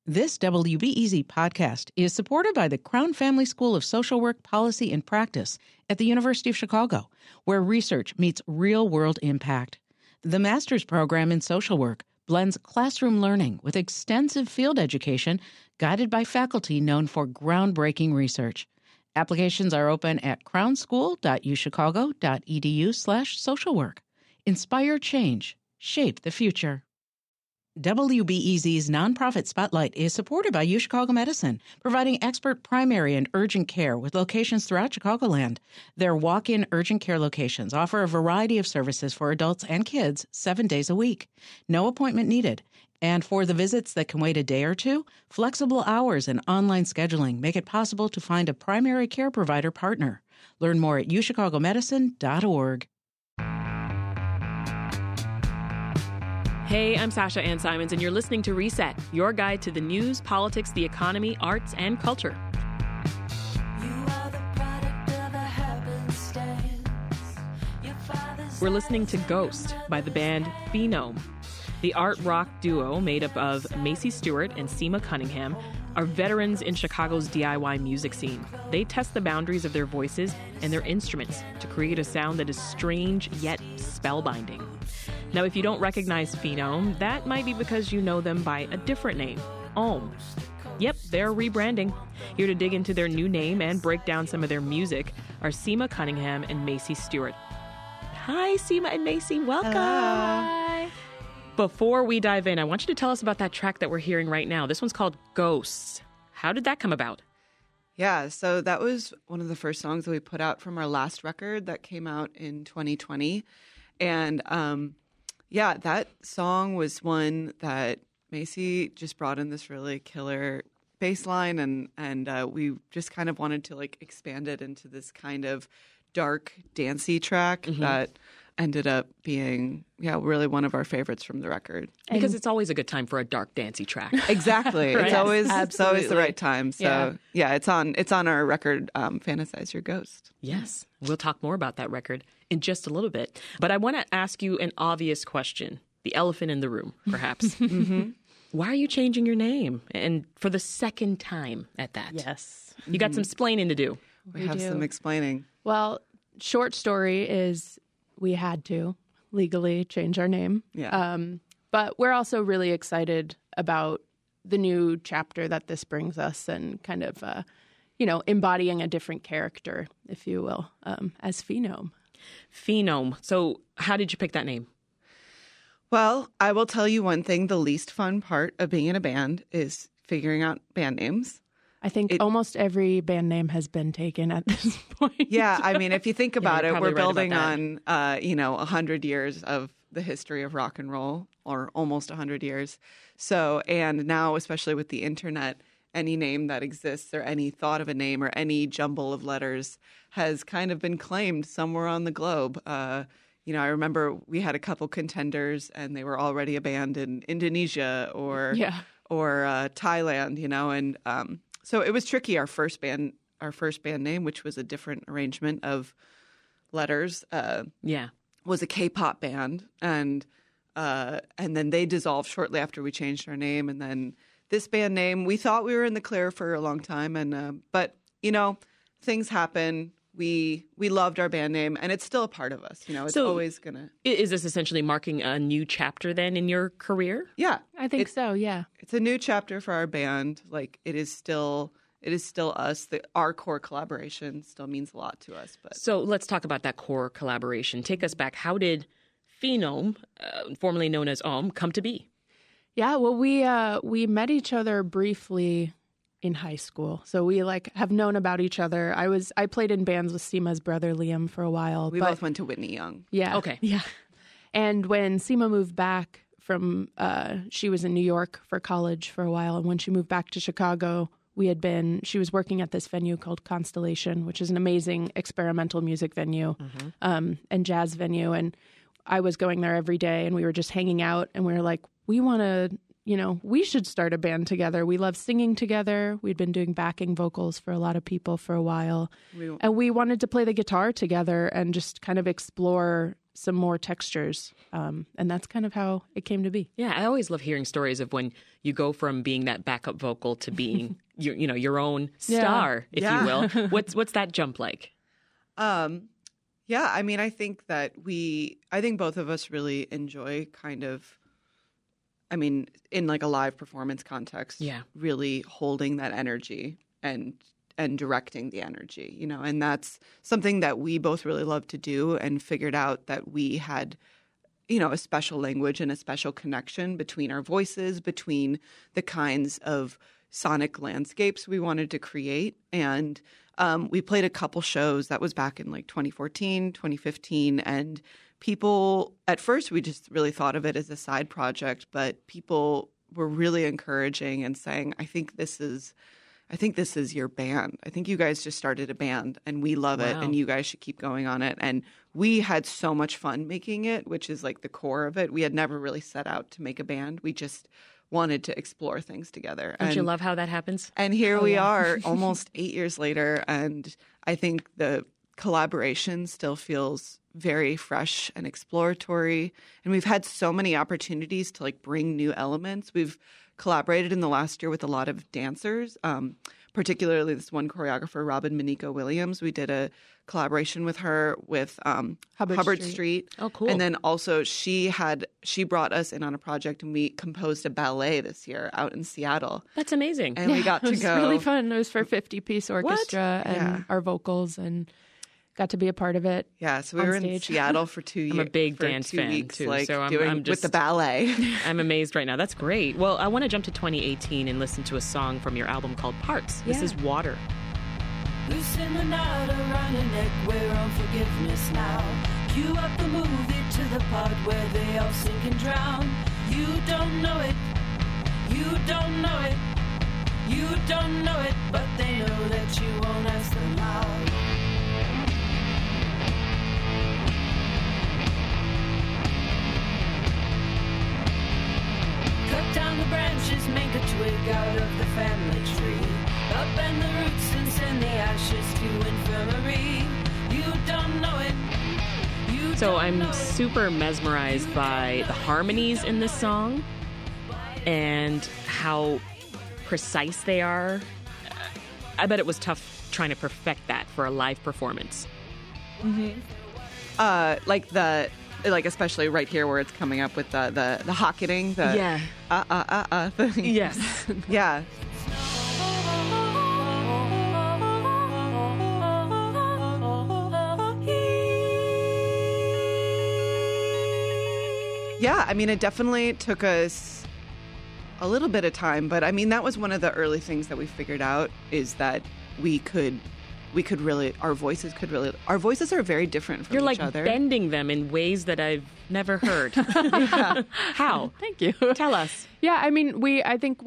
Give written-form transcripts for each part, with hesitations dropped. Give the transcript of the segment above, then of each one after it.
This WBEZ podcast is supported by the Crown Family School of Social Work, Policy, and Practice at the University of Chicago, where research meets real-world impact. The master's program in social work blends classroom learning with extensive field education guided by faculty known for groundbreaking research. Applications are open at crownschool.uchicago.edu/socialwork. Inspire change. Shape the future. WBEZ's Nonprofit Spotlight is supported by UChicago Medicine, providing expert primary and urgent care with locations throughout Chicagoland. Their walk-in urgent care locations offer a variety of services for adults and kids 7 days a week. No appointment needed. And for the visits that can wait a day or two, flexible hours and online scheduling make it possible to find a primary care provider partner. Learn more at uchicagomedicine.org. Hey, I'm Sasha Ann Simons, and you're listening to Reset, your guide to the news, politics, the economy, arts, and culture. We're listening to Ghost by the band Phenome. The art rock duo made up of Macy Stewart and Seema Cunningham are veterans in Chicago's DIY music scene. They test the boundaries of their voices and their instruments to create a sound that is strange yet spellbinding. Now, if you don't recognize Phenome, that might be because you know them by a different name, Ohm. Yep, they're rebranding. Here to dig into their new name and break down some of their music are Seema Cunningham and Macy Stewart. Hi, Seema and Macy. Welcome. Hi. Before we dive in, I want you to tell us about that track that we're hearing right now. This one's called Ghosts. How did that come about? Yeah, so that was one of the first songs that we put out from our last record that came out in 2020. And yeah, that song was one that Macy just brought in this really killer bass line, and we just kind of wanted to like expand it into this kind of dark, dancey track that ended up being, really one of our favorites from the record. Because it's always a good time for a dark, dancey track. Exactly. Right? It's always Absolutely. the right time. So it's on our record, Fantasize Your Ghost. Yes. We'll talk more about that record in just a little bit. But I want to ask you an obvious question, the elephant in the room, perhaps. Why are you changing your name? And for the second time at that. Yes. You got some splaining to do. We have some explaining. Well, short story is we had to legally change our name. Yeah. But we're also really excited about the new chapter that this brings us and kind of, embodying a different character, if you will, as Phenome. Phenome. So how did you pick that name? Well, I will tell you one thing. The least fun part of being in a band is figuring out band names. I think almost every band name has been taken at this point. Yeah, I mean, if you think about it, probably we're right building about on, 100 years of the history of rock and roll, or almost 100 years. So, and now, especially with the internet, any name that exists or any thought of a name or any jumble of letters has kind of been claimed somewhere on the globe. I remember we had a couple contenders and they were already a band in Indonesia or Thailand, and so it was tricky. Our first band name, which was a different arrangement of letters, was a K-pop band, and then they dissolved shortly after we changed our name. And then this band name, we thought we were in the clear for a long time, and but things happen. We loved our band name, and it's still a part of us. It's always gonna. Is this essentially marking a new chapter then in your career? Yeah, I think so. Yeah, it's a new chapter for our band. Like it is still us. Our core collaboration still means a lot to us. But so let's talk about that core collaboration. Take us back. How did Phenome, formerly known as Ohm, come to be? Yeah, well, we met each other briefly in high school. So we have known about each other. I played in bands with Seema's brother Liam for a while. We both went to Whitney Young. Yeah. Okay. Yeah. And when Seema moved back from, she was in New York for college for a while. And when she moved back to Chicago, she was working at this venue called Constellation, which is an amazing experimental music venue and jazz venue. And I was going there every day and we were just hanging out and we were like, we want to, we should start a band together. We love singing together. We'd been doing backing vocals for a lot of people for a while. And we wanted to play the guitar together and just kind of explore some more textures. And that's kind of how it came to be. Yeah, I always love hearing stories of when you go from being that backup vocal to being your own star, if you will. What's that jump like? Yeah, I mean, I think both of us really enjoy in like a live performance context, really holding that energy and directing the energy, and that's something that we both really love to do, and figured out that we had, a special language and a special connection between our voices, between the kinds of sonic landscapes we wanted to create. And we played a couple shows. That was back in like 2014, 2015. And people, at first, we just really thought of it as a side project, but people were really encouraging and saying, I think this is your band. I think you guys just started a band and we love it and you guys should keep going on it. And we had so much fun making it, which is like the core of it. We had never really set out to make a band. We just wanted to explore things together. Don't you love how that happens? And here we are almost 8 years later. And I think the collaboration still feels very fresh and exploratory. And we've had so many opportunities to like bring new elements. We've collaborated in the last year with a lot of dancers, particularly this one choreographer, Robin Miniko Williams. We did a collaboration with her with Hubbard Street. Oh, cool. And then also she brought us in on a project, and we composed a ballet this year out in Seattle. That's amazing. And we got to go. It was really fun. It was for 50-piece orchestra and our vocals, and got to be a part of it. Yeah, so we were in Seattle for 2 years. I'm a big dance fan weeks, too, like, so I'm just with the ballet. I'm amazed right now. That's great. Well, I want to jump to 2018 and listen to a song from your album called Parts. This is Water. Loosen the knot around your neck, we're on forgiveness now. Cue up the movie to the part where they all sink and drown. You don't know it, you don't know it, you don't know it, but they know that you won't ask them how. Cut down the branches, make a twig out of the family tree. Upend the roots and send the ashes to infirmary. You don't know it. So I'm super mesmerized by the harmonies in this song and how precise they are. I bet it was tough trying to perfect that for a live performance. Mm-hmm. Like especially right here where it's coming up with the hocketing, thing. Yes. Yeah. Yeah, I mean, it definitely took us a little bit of time, but I mean, that was one of the early things that we figured out, is that we could really, our voices are very different from each other. You're like bending them in ways that I've never heard. How? Thank you. Tell us. Yeah, I mean, I think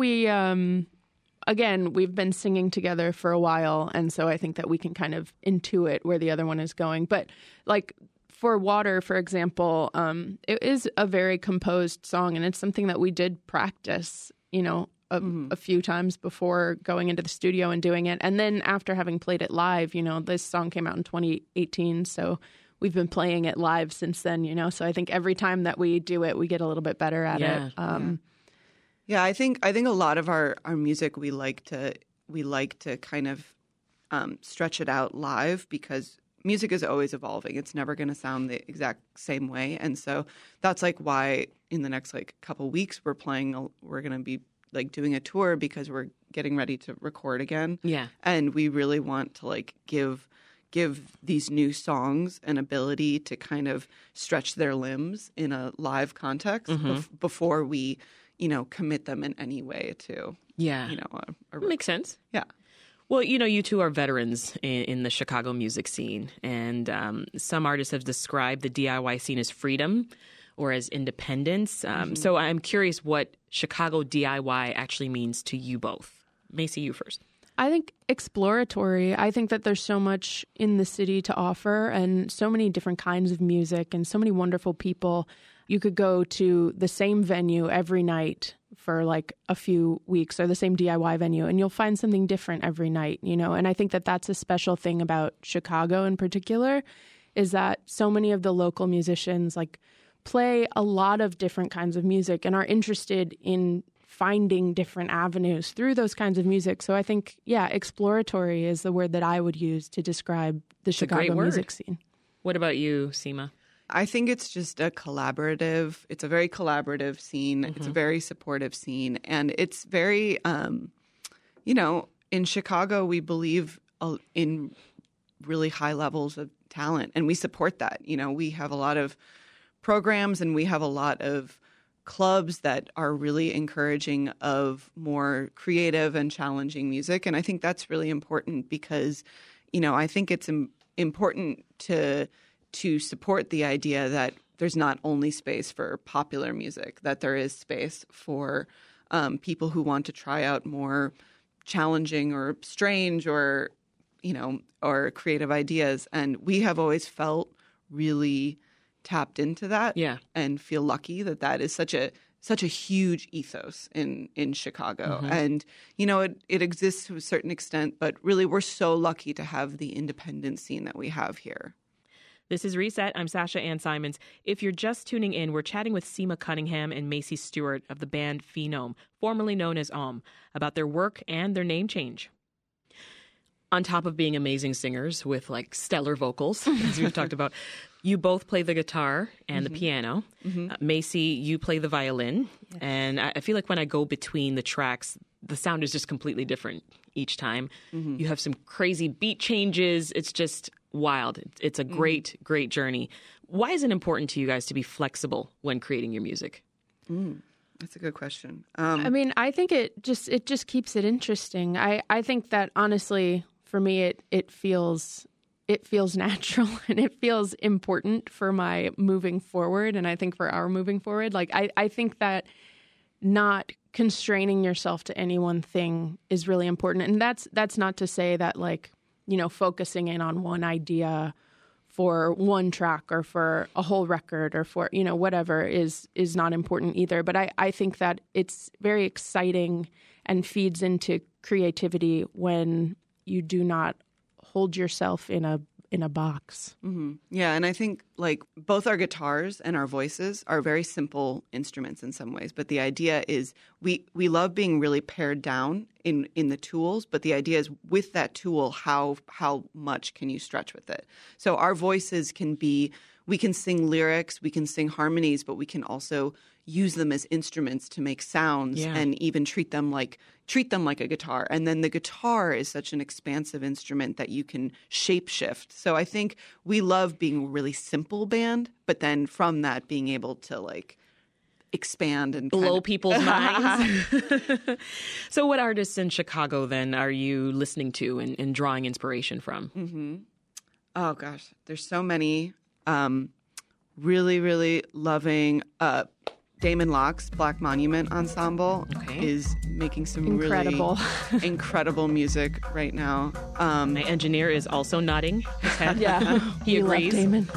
again, we've been singing together for a while, and so I think that we can kind of intuit where the other one is going. But like for Water, for example, it is a very composed song, and it's something that we did practice, a few times before going into the studio and doing it. And then after having played it live, this song came out in 2018, so we've been playing it live since then, so I think every time that we do it, we get a little bit better at it. Yeah, I think a lot of our music, we like to kind of stretch it out live, because music is always evolving. It's never going to sound the exact same way. And so that's like why in the next like couple weeks we're going to be like doing a tour, because we're getting ready to record again. Yeah. And we really want to like give these new songs an ability to kind of stretch their limbs in a live context before we, commit them in any way to, makes sense. Yeah. Well, you two are veterans in the Chicago music scene, and some artists have described the DIY scene as freedom or as independence. So I'm curious what Chicago DIY actually means to you both. Macy, you first. I think exploratory. I think that there's so much in the city to offer, and so many different kinds of music, and so many wonderful people. You could go to the same venue every night for like a few weeks, or the same DIY venue, and you'll find something different every night, And I think that that's a special thing about Chicago in particular, is that so many of the local musicians like play a lot of different kinds of music and are interested in finding different avenues through those kinds of music. So I think, exploratory is the word that I would use to describe the Chicago music scene. What about you, Seema? I think it's just it's a very collaborative scene. It's a very supportive scene. And it's very, in Chicago, we believe in really high levels of talent, and we support that. We have a lot of programs and we have a lot of clubs that are really encouraging of more creative and challenging music. And I think that's really important because, I think it's important to support the idea that there's not only space for popular music, that there is space for people who want to try out more challenging or strange or creative ideas. And we have always felt really tapped into that and feel lucky that is such a huge ethos in Chicago. And, it exists to a certain extent, but really we're so lucky to have the independent scene that we have here. This is Reset. I'm Sasha Ann Simons. If you're just tuning in, we're chatting with Seema Cunningham and Macy Stewart of the band Phenome, formerly known as Om, about their work and their name change. On top of being amazing singers with like stellar vocals, as we've talked about, you both play the guitar and the piano. Macy, you play the violin. Yes. And I feel like when I go between the tracks, the sound is just completely different each time. You have some crazy beat changes. It's just wild. It's a great, great journey. Why is it important to you guys to be flexible when creating your music? That's a good question. I think it just keeps it interesting. I think that honestly, for me, it feels natural and it feels important for my moving forward. And I think for our moving forward, like I think that not constraining yourself to any one thing is really important. And that's not to say that like, focusing in on one idea for one track or for a whole record or for, whatever is not important either. But I think that it's very exciting and feeds into creativity when you do not hold yourself in a box. Yeah, and I think like both our guitars and our voices are very simple instruments in some ways, but the idea is we love being really pared down in the tools, but the idea is with that tool, how much can you stretch with it? So our voices we can sing lyrics, we can sing harmonies, but we can also use them as instruments to make sounds and even treat them like a guitar. And then the guitar is such an expansive instrument that you can shape shift. So I think we love being a really simple band, but then from that being able to like expand and blow people's minds. So what artists in Chicago then are you listening to and drawing inspiration from? Oh gosh, there's so many. Really, really loving Damon Locke's Black Monument Ensemble is making some really incredible music right now. My engineer is also nodding his head. Yeah, he agrees. Love Damon.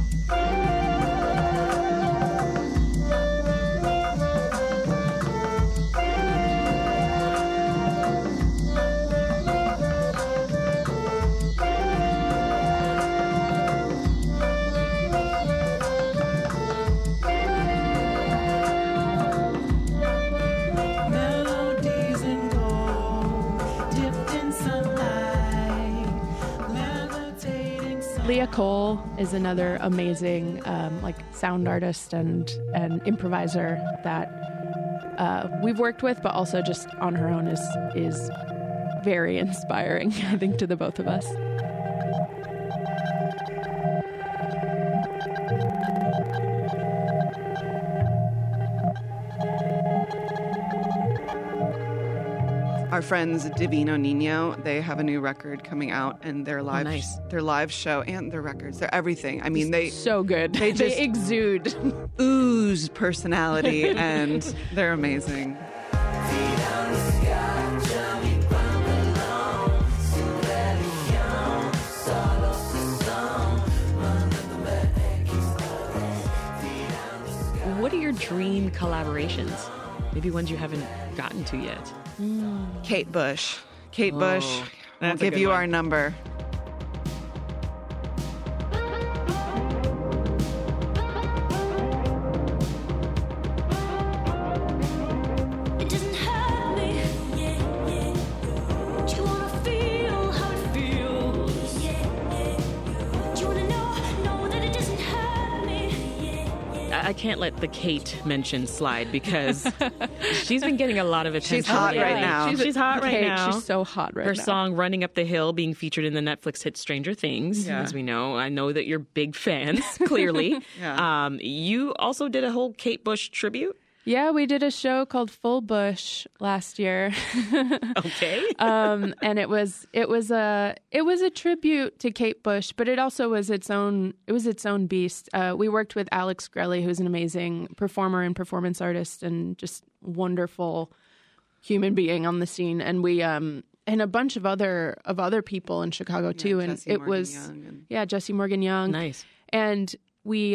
Leah Cole is another amazing sound artist and improviser that we've worked with, but also just on her own is very inspiring, I think, to the both of us. Our friends Divino Nino, they have a new record coming out, and their live show and their records, they're everything. I mean, they so good. They just exude, ooze personality, and they're amazing. What are your dream collaborations? Maybe ones you haven't gotten to yet. Kate Bush. We'll give you our number. I can't let the Kate mention slide because she's been getting a lot of attention. She's hot lately. right now. She's hot right Kate, now. she's so hot right Her now. song "Running Up the Hill" being featured in the Netflix hit Stranger Things, Yeah. as we know. I know that you're big fans, clearly. Yeah. You also did a whole Kate Bush tribute. Yeah, we did a show called Full Bush last year. Okay. And it was a tribute to Kate Bush, but it also was its own beast. We worked with Alex Grelly, who's an amazing performer and performance artist and just wonderful human being on the scene, and we and a bunch of other people in Chicago too. And Jesse it Morgan was Young and- Jesse Morgan Young. Nice. And we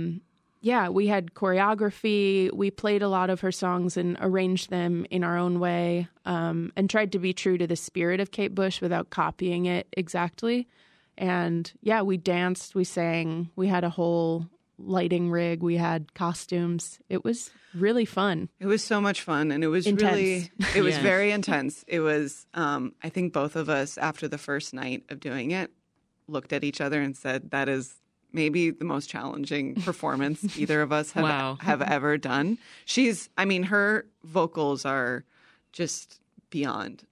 we had choreography. We played a lot of her songs and arranged them in our own way, and tried to be true to the spirit of Kate Bush without copying it exactly. And we danced, we sang, we had a whole lighting rig, we had costumes. It was really fun. It was so much fun, and it was Intense. it was Yeah. very intense. It was, I think both of us, after the first night of doing it, looked at each other and said, that is maybe the most challenging performance either of us Wow. have ever done. Her vocals are just beyond.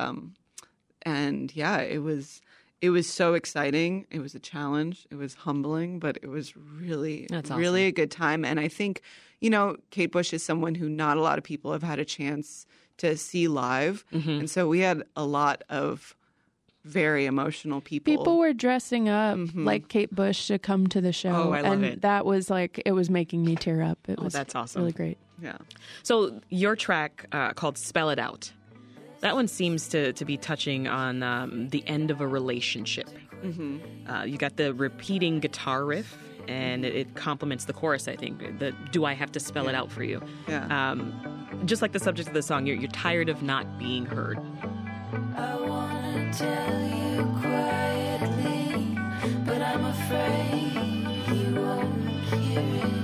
And yeah, it was so exciting. It was a challenge. It was humbling, but it was really, That's really a good time. And I think, Kate Bush is someone who not a lot of people have had a chance to see live. And so we had a lot of very emotional people. People were dressing up like Kate Bush to come to the show. Oh, I love and it. that was it was making me tear up. It was that's awesome. really great. Yeah. So your track called "Spell It Out," that one seems to be touching on the end of a relationship. You got the repeating guitar riff, and it complements the chorus. I think the "Do I have to spell it out for you?" Yeah. Just like the subject of the song, you're tired of not being heard. I wanna tell you quietly, but I'm afraid you won't hear it.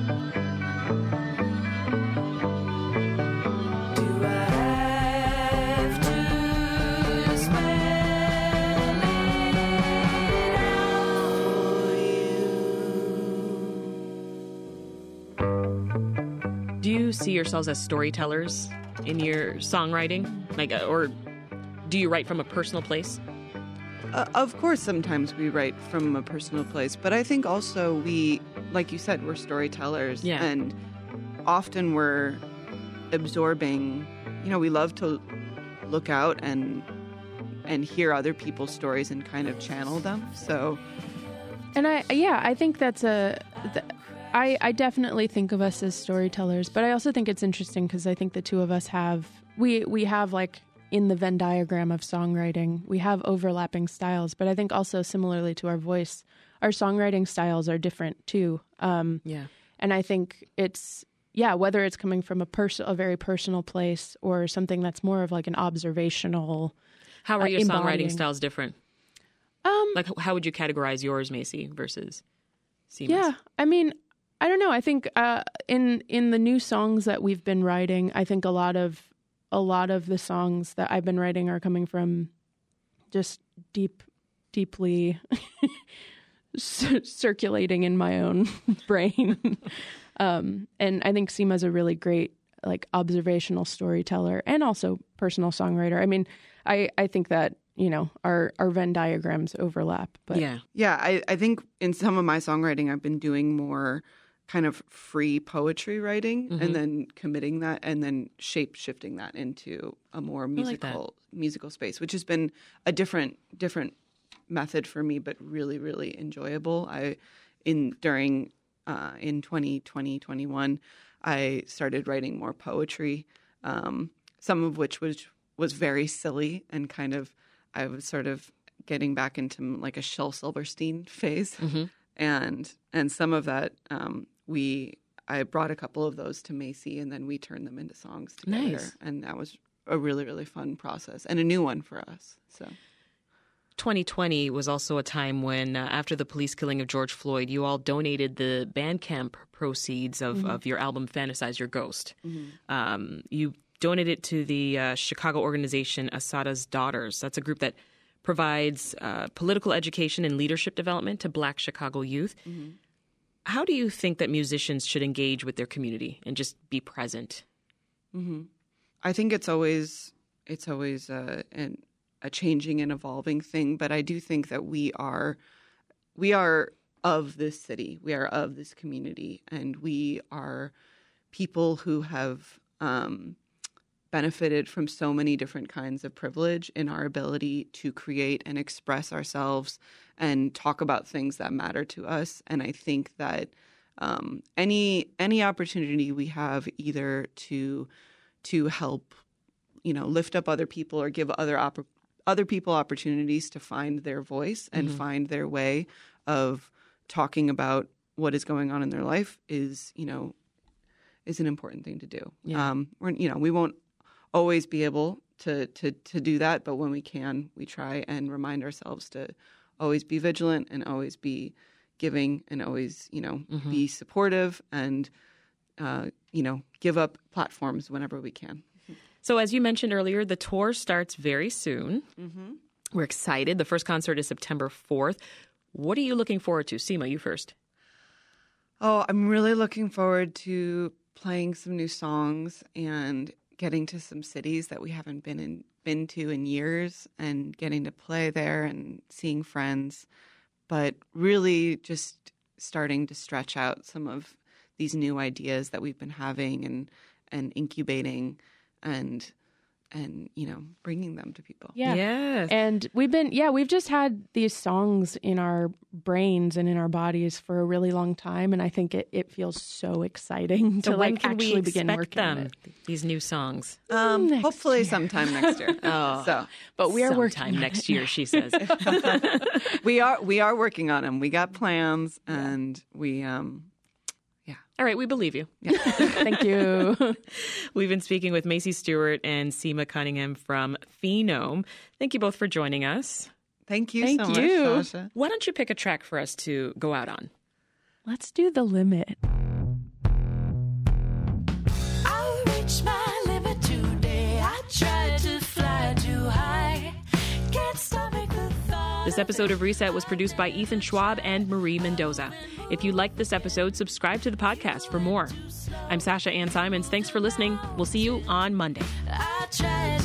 Do I have to spell it out for you? Do you see yourselves as storytellers in your songwriting, or do you write from a personal place? Of course, sometimes we write from a personal place, but I think also we, like you said, we're storytellers. Yeah. And often we're absorbing, we love to look out and hear other people's stories and kind of channel them. So, And I think that's I definitely think of us as storytellers, but I also think it's interesting because I think the two of us have in the Venn diagram of songwriting, we have overlapping styles, but I think also similarly to our voice, our songwriting styles are different too. Yeah. And I think it's, whether it's coming from a very personal place or something that's more of like an observational. How are your embodying. songwriting styles different? How would you categorize yours, Macy, versus Seema's? Yeah, I don't know. I think in the new songs that we've been writing, I think a lot of the songs that I've been writing are coming from just deeply circulating in my own brain. And I think Seema's a really great observational storyteller and also personal songwriter. I think that our Venn diagrams overlap. But I think in some of my songwriting, I've been doing more kind of free poetry writing and then committing that and then shape-shifting that into a more musical space, which has been a different method for me, but really, really enjoyable. In 2020, 2021, I started writing more poetry, some of which was very silly and kind of, I was sort of getting back into like a Shel Silverstein phase. And some of that, I brought a couple of those to Macy, and then we turned them into songs together. Nice. And that was a really, really fun process and a new one for us. So 2020 was also a time when, after the police killing of George Floyd, you all donated the Bandcamp proceeds of your album "Fantasize Your Ghost." You donated it to the Chicago organization Assata's Daughters. That's a group that provides political education and leadership development to Black Chicago youth. How do you think that musicians should engage with their community and just be present? Mm-hmm. I think it's always a changing and evolving thing, but I do think that we are of this city, we are of this community, and we are people who have benefited from so many different kinds of privilege in our ability to create and express ourselves and talk about things that matter to us. And I think that any opportunity we have either to help, lift up other people or give other people opportunities to find their voice and find their way of talking about what is going on in their life is an important thing to do. Yeah. We won't always be able to do that, but when we can, we try and remind ourselves to always be vigilant and always be giving and always, be supportive and, give up platforms whenever we can. So as you mentioned earlier, the tour starts very soon. Mm-hmm. We're excited. The first concert is September 4th. What are you looking forward to? Seema, you first. Oh, I'm really looking forward to playing some new songs and getting to some cities that we haven't been to in years and getting to play there and seeing friends, but really just starting to stretch out some of these new ideas that we've been having and incubating and bringing them to people. Yeah. Yes. And we've just had these songs in our brains and in our bodies for a really long time. And I think it feels so exciting to when can actually we begin expect working on them, it. these new songs? Hopefully sometime next year. Oh, But we are working sometime on next it. year, she says. We are working on them. We got plans and we All right, we believe you. Thank you. We've been speaking with Macy Stewart and Seema Cunningham from Phenome. Thank you both for joining us. Thank you Thank so you. much, Sasha. Why don't you pick a track for us to go out on? Let's do The Limit. I'll reach my limit today. I tried to fly too high. Can't stomach the thought. This episode of Reset was produced by Ethan Schwab and Marie Mendoza. If you liked this episode, subscribe to the podcast for more. I'm Sasha Ann Simons. Thanks for listening. We'll see you on Monday. I tried